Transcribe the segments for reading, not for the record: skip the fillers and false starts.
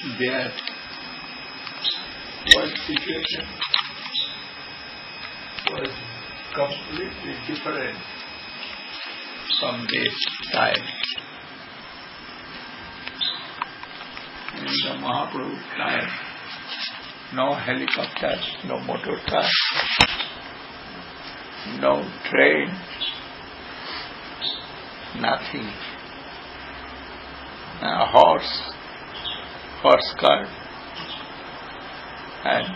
their world situation was completely different from this time. In the Mahaprabhu's time, no helicopters, no motor car, no train, nothing. A horse cart, and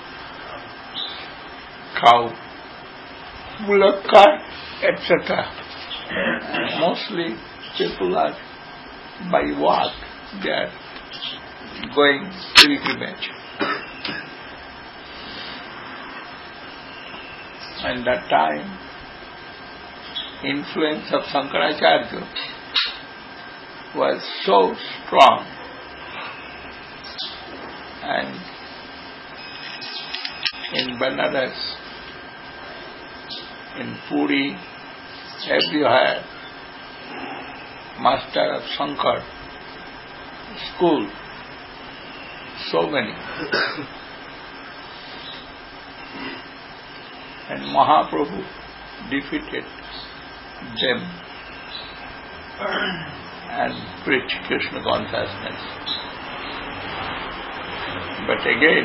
cow, bullock cart, etc. Mostly people are by walk, they are going pilgrimage. And that time, influence of Shankaracharya was so strong, and in Banaras, in Puri, everywhere, master of Shankar school, so many. And Mahaprabhu defeated them and preached Krishna consciousness. But again,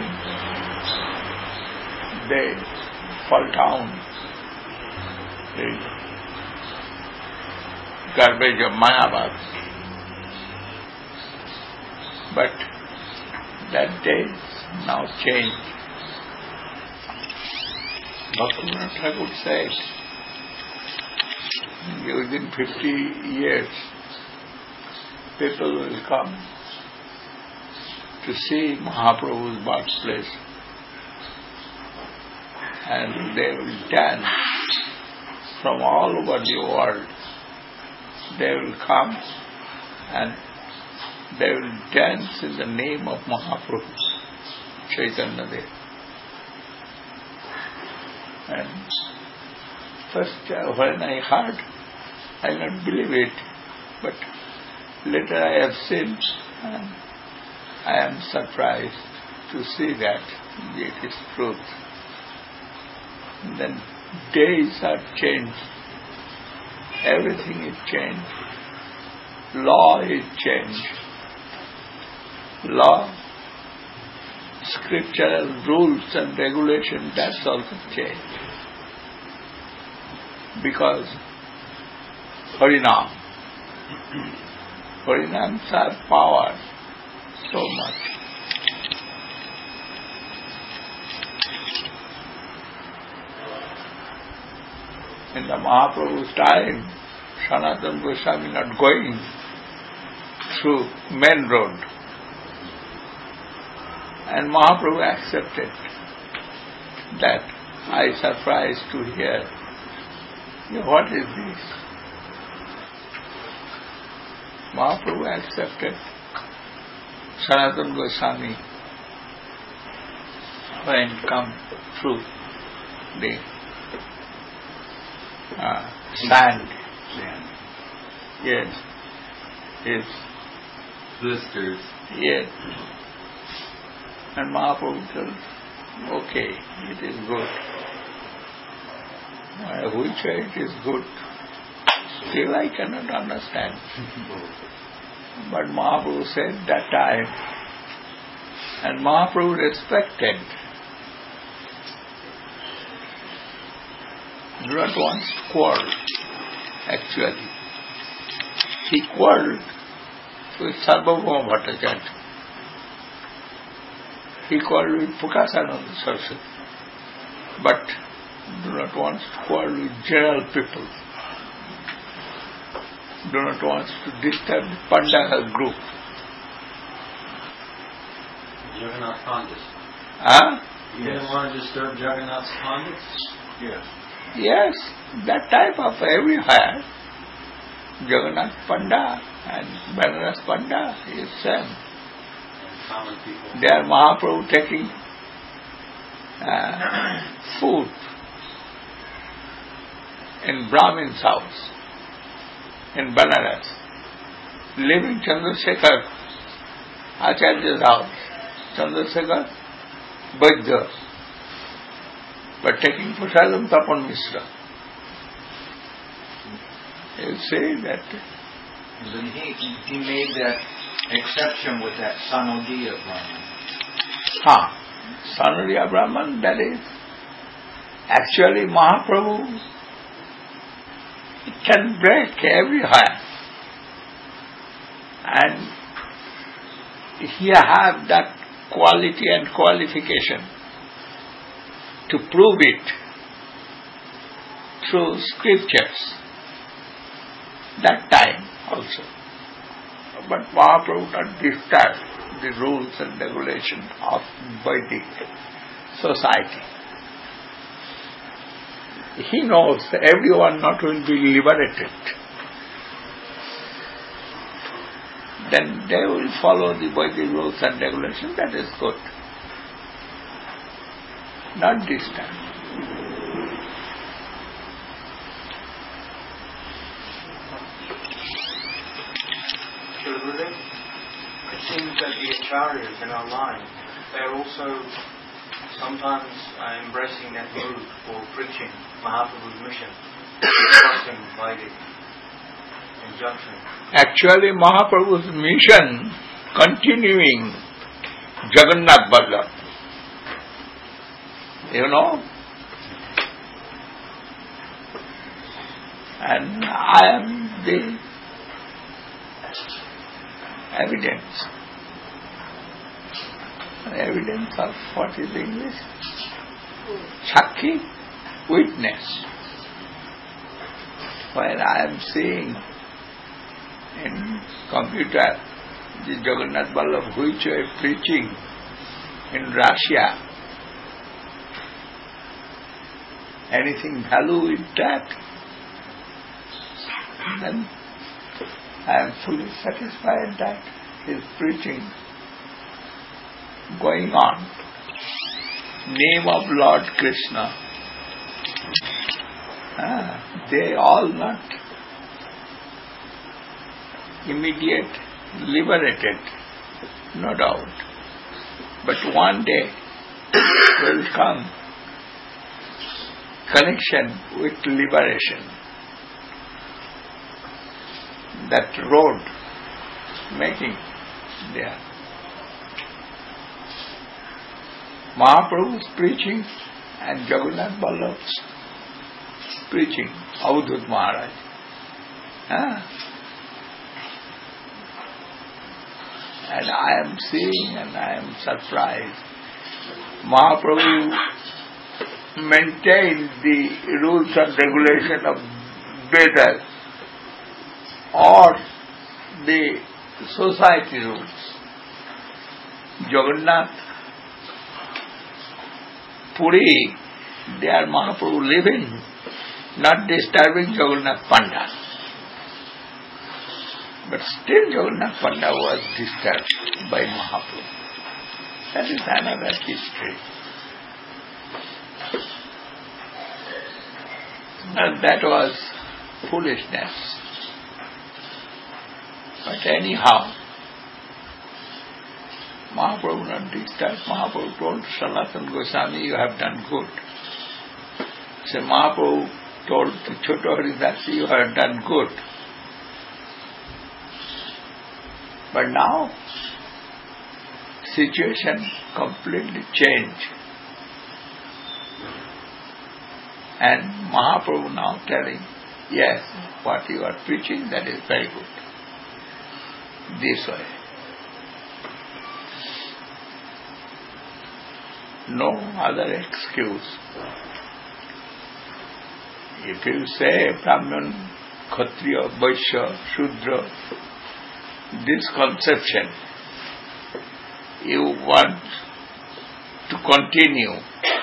they fall down in garbage of Mayavad. But that day now changed. Bhaktivinoda Thakur said, within 50 years, people will come to see Mahaprabhu's birthplace, and they will dance from all over the world. They will come and they will dance in the name of Mahaprabhu, Chaitanya Dev. And first when I heard, I did not believe it, but later I have seen, and I am surprised to see that it is truth. And then days are changed, everything is changed, law is changed, law, scriptural rules and regulations, that's also changed. Because Harinam, Harinams have power so much. In the Mahaprabhu's time, Sanatana Goswami not going through main road. And Mahaprabhu accepted that. I surprised to hear, what is this? Mahaprabhu accepted Sanatana Goswami when come through the sand. Yes. Yes. Blisters. Yes. And Mahaprabhu tells, okay, it is good. Which way it is good? Still I cannot understand. But Mahaprabhu said that time, and Mahaprabhu respected. Do not want to quarrel, actually. He quarreled with Sarvabhauma Bhattacharya. He quarreled with Prakashananda Saraswati. But do not want to quarrel with general people. Do not want to disturb the Pandaka group. Jagannath Pandit. Huh? You didn't want to disturb Jagannath's Pandit? Yes. Yes, that type of everywhere. Jagannath Panda and Banaras Panda is same. Common people. They are Mahaprabhu taking food in Brahmin's house in Banaras, leaving Chandrasekhar Acharya's house, Chandrasekhar, Vaidya, but taking prasadam Tapan Mishra. You say that. Then he made that exception with that Sanodiya Brahman. Sanodiya Brahman, that is actually Mahaprabhu can break everywhere. And he have that quality and qualification to prove it through scriptures. That time also. But Mahaprabhu not disturb the rules and regulations of Vedic society. He knows everyone not will be liberated. Then they will follow the Vedic rules and regulations, that is good. Not this time. It seems that the acharyas in our line, they are also sometimes embracing that mood for preaching Mahaprabhu's mission, discussing Vedic injunction. Actually, Mahaprabhu's mission continuing Jagannath Vallabh. You know? And I am the evidence of what is English? Sakhi, witness. When I am seeing in computer the Jagannath Vallabh which I am preaching in Russia, anything value in that, then I am fully satisfied that his preaching going on. Name of Lord Krishna. They all not immediate liberated, no doubt. But one day will come connection with liberation. That road making there. Mahaprabhu's preaching and Jagannath Vallabh's preaching, Avadhut Maharaj. And I am seeing and I am surprised. Mahaprabhu maintained the rules and regulation of Vedas or the society rules. Jagannath, Puri, there Mahaprabhu living, not disturbing Jagannath Panda. But still Jagannath Panda was disturbed by Mahaprabhu. That is another history. And that was foolishness. But anyhow, Mahaprabhu not disturbed. Mahaprabhu told Sanatana Goswami, you have done good. So Mahaprabhu told Choto Haridasi, you have done good. But now, situation completely changed. And Mahaprabhu now telling, yes, what you are preaching, that is very good. This way. No other excuse. If you say Brahman, Kshatriya, Vaishya, Shudra, this conception, you want to continue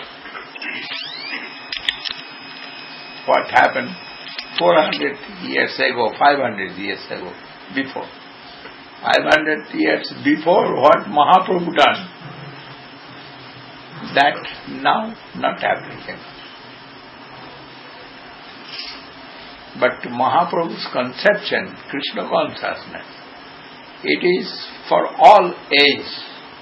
what happened 400 years ago, 500 years ago, before. 500 years before what Mahaprabhu done, that now not applicable. But Mahaprabhu's conception, Krishna consciousness, It is for all age.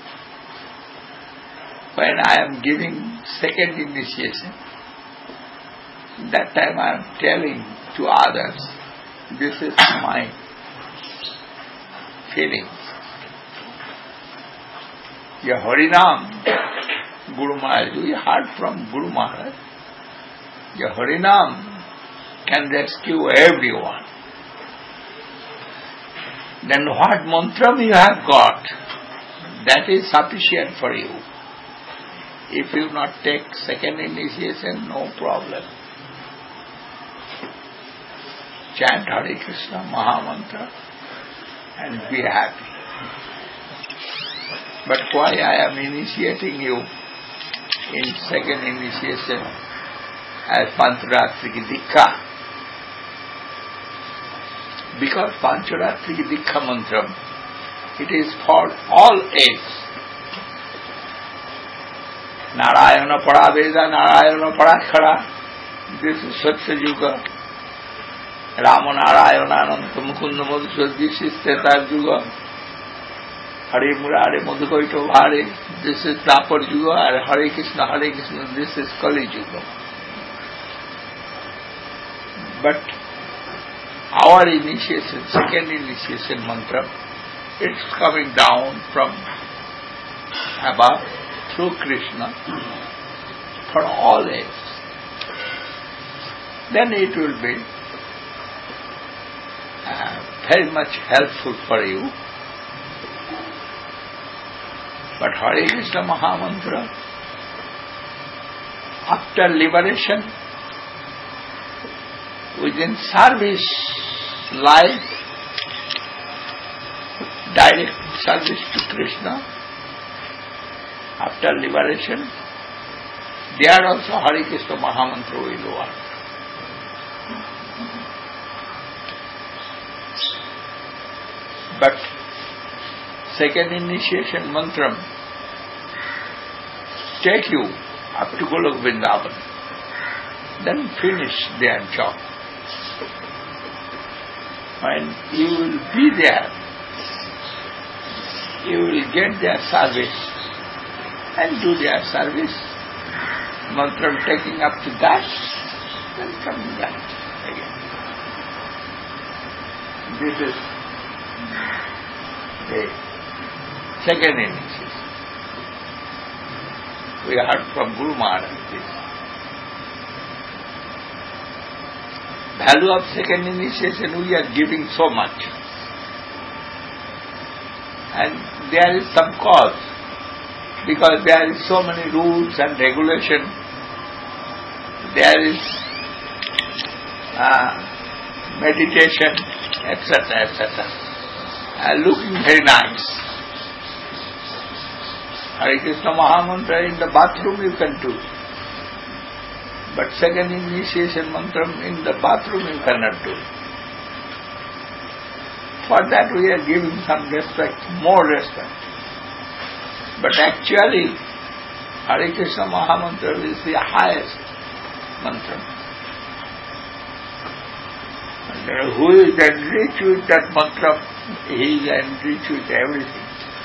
When I am giving second initiation, that time I am telling to others, this is my feeling. Your Harinam, Guru Maharaj, we heard from Guru Maharaj, your Harinam can rescue everyone. Then what mantra you have got, that is sufficient for you. If you not take second initiation, no problem. Chant Hare Krishna Maha Mantra and be happy. But why I am initiating you in second initiation as Pancharatri Dikha? Because Pancharatri Dikha Mantra, it is for all age. Narayana Pada Veda, Narayana Pada Khara. This is Satya Yuga. Rama Narayana Ananta Mukunda Madhuswar. This is Treta Yuga. Hare Murare Madhukaito Hare. This is Dapar Yuga. And Hare Krishna, Hare Krishna. This is Kali Yuga. But our initiation, second initiation mantra, it's coming down from above through Krishna for all age. Then it will be very much helpful for you. But Hare Krishna Maha Mantra, after liberation, within service life, direct service to Krishna, after liberation, there also Hare Krishna Maha Mantra will work. But second initiation mantra take you up to Golok Vrindavan, then finish their job. When you will be there, you will get their service and do their service. Mantra taking up to that, then coming back again. This is the second initiation. We heard from Guru Maharaj this. Value of second initiation, we are giving so much. And there is some cause, because there is so many rules and regulation. There is meditation, etc., etc. Looking very nice. Hare Krishna Maha Mantra in the bathroom you can do. But second initiation mantra in the bathroom you cannot do. For that we are giving some respect, more respect. But actually, Hare Krishna Maha Mantra is the highest mantra. And who is enriched with that mantra, he is enriched with everything.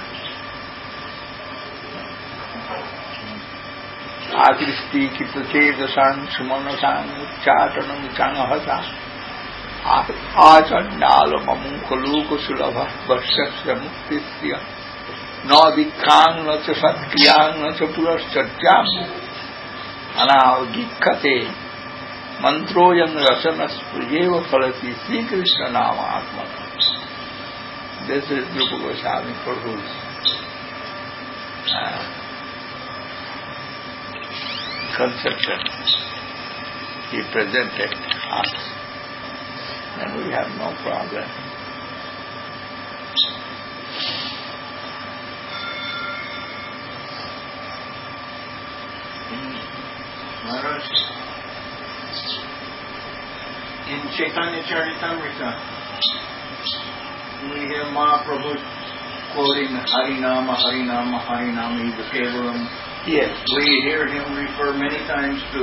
Akristi Kitachedasam Sumanasam Chatanam Changahasa Achandala Mamunkaluka Sulabha Varsasya Muktisya Na Dikkang Na Cha Satkiyang Na Cha Puraschatyam Anavadikkate Mantroyam Rasanas Pujeva Phalati Sri Krishna Nama Atmana. This is Rupa Goswami Prabhu's conception. He presented us, and we have no problem. Maharaj, in Chaitanya Charitamrita, we hear Mahaprabhu quoting Harinama, Harinama, Harinama, Eva Kevalam. Yes. We hear him refer many times to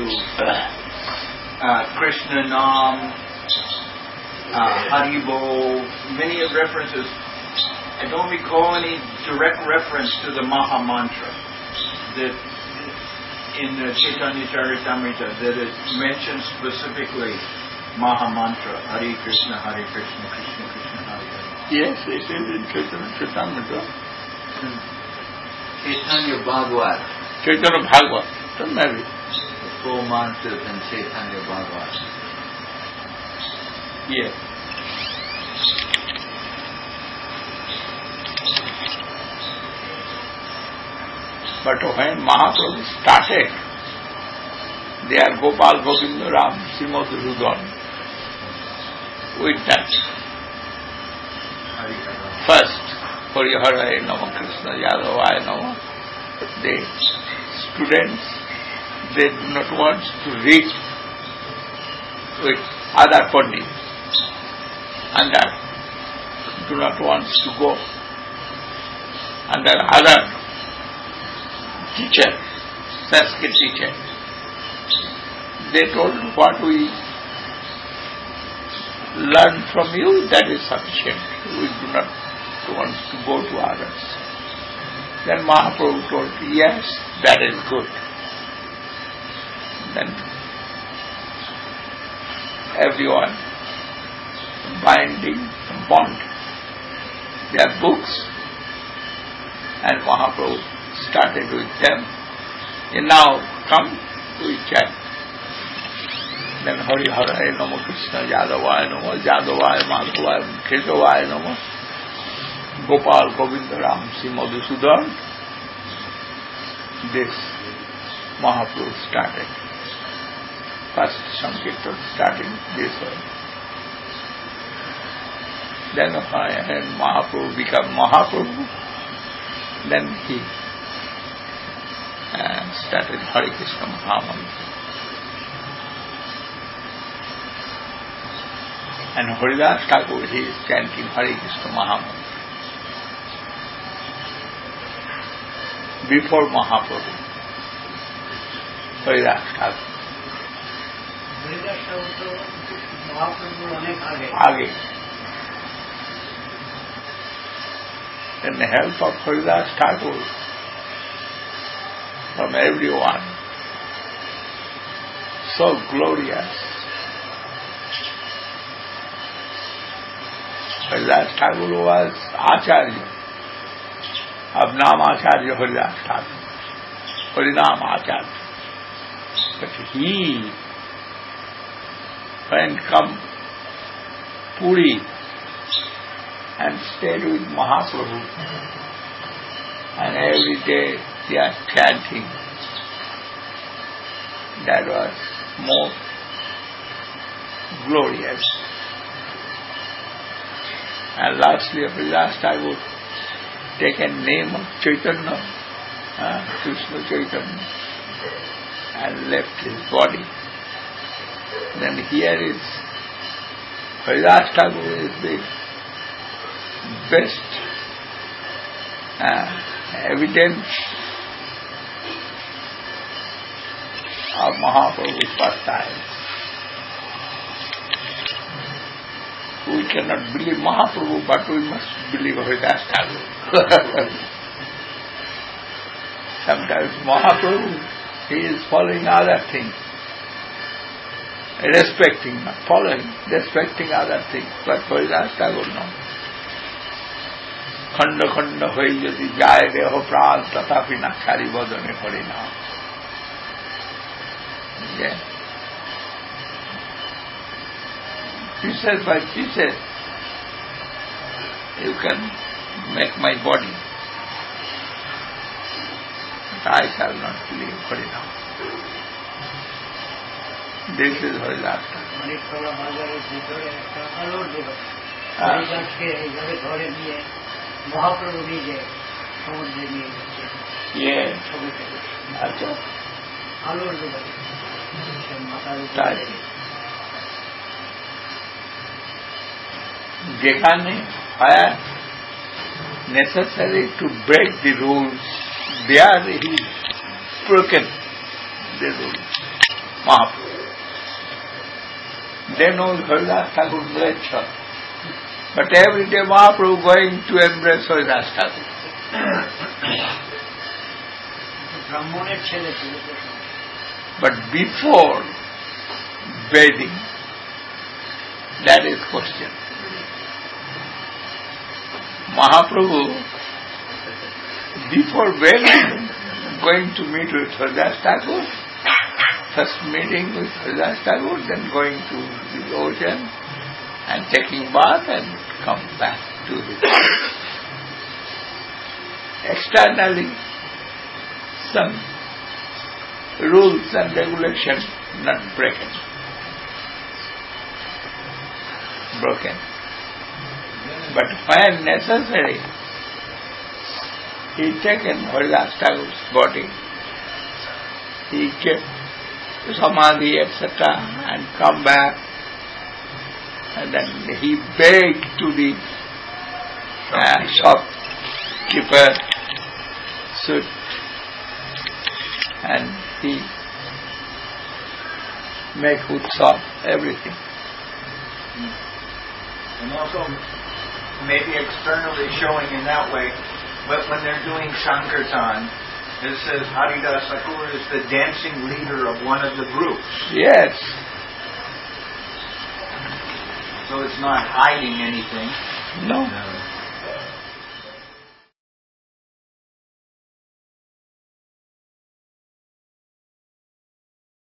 Krishna Nam, Haribol, many references. I don't recall any direct reference to the Maha Mantra that in the Chaitanya Charitamrita that it mentions specifically Maha Mantra, Hare Krishna, Krishna Krishna, Hare Hare. Yes, it is in Chaitanya Charitamrita. Chaitanya Bhagavat. Chaitanya Bhagavat, maybe. The 4 mantras in Chaitanya Bhagavat. Yes. But when Mahaprabhu started, their Gopal Govinda Ram Srimad Rudon, with that first Hari Hare Nama Krishna Yadavaya Nama, the students, they do not want to read with other pandits and that do not want to go under other teacher, Sanskrit teacher. They told what we learn from you, that is sufficient. We do not want to go to others. Then Mahaprabhu told, yes, that is good. Then everyone bond their books, and Mahaprabhu started with them. And now come, we chant. Then Hari Hare Nama Krishna Yadavaya Nama Yadavaya Madhavaya Keshavaya Nama Gopal Govinda Ram Madhusudan. This Mahaprabhu started. First Sankirtan starting this way. Then when Mahaprabhu became Mahaprabhu, then he started Hare Krishna Mahamantra. And Haridas Thakur, he is chanting Hare Krishna Mahamantra before Mahaprabhu. Haridas Thakur. Haridas Thakur to Mahaprabhu अनेक आगे. And the help of Haridas Thakur from everyone, so glorious. Haridas Thakur was Acharya, of Nam Acharya Haridas Thakur, Harinam Acharya. But he, when come Puri and stayed with Mahaprabhu, and every day they are chanting, that was more glorious. And lastly, Haridas Thakur taken name of Chaitanya, Krishna Chaitanya, and left his body. Then here is Haridas Thakur is the best evidence of Mahaprabhu's pastime. We cannot believe Mahaprabhu, but we must believe Haridas Thakur. Sometimes Mahaprabhu, he is following other things, respecting, not following, respecting other things, but Haridas Thakur no. खंड खंड हो यदि जाए देह प्राण तथापि नाक्षारी बदने पड़े ना. Pieces by pieces, you can make my body, but I shall not believe Harinam. This is Haridas Thakur. महाप्रभु भी गए समुद्र में ये अच्छा आलोर देखा नहीं where necessary to break the rules, there he broken the rules. Mahaprabhu. They know Haridas Thakur nature. But every day Mahaprabhu going to embrace Haridas Thakur. ব্রাহ্মণের ছেলে ছিল তো। But before bathing, that is question. Mahaprabhu, before bathing, going to meet with Haridas Thakur, first meeting with Haridas Thakur, then going to the ocean and taking bath and come back to the externally some rules and regulations not broken. But when necessary, he taken Haridas Thakur's body, he kept samadhi, etc., and come back, and then he begged to the shopkeeper, suit, and he make utsav, everything. And also maybe externally showing in that way, but when they're doing Sankirtan, it says Haridas Thakur is the dancing leader of one of the groups. Yes. So it's not hiding anything. No.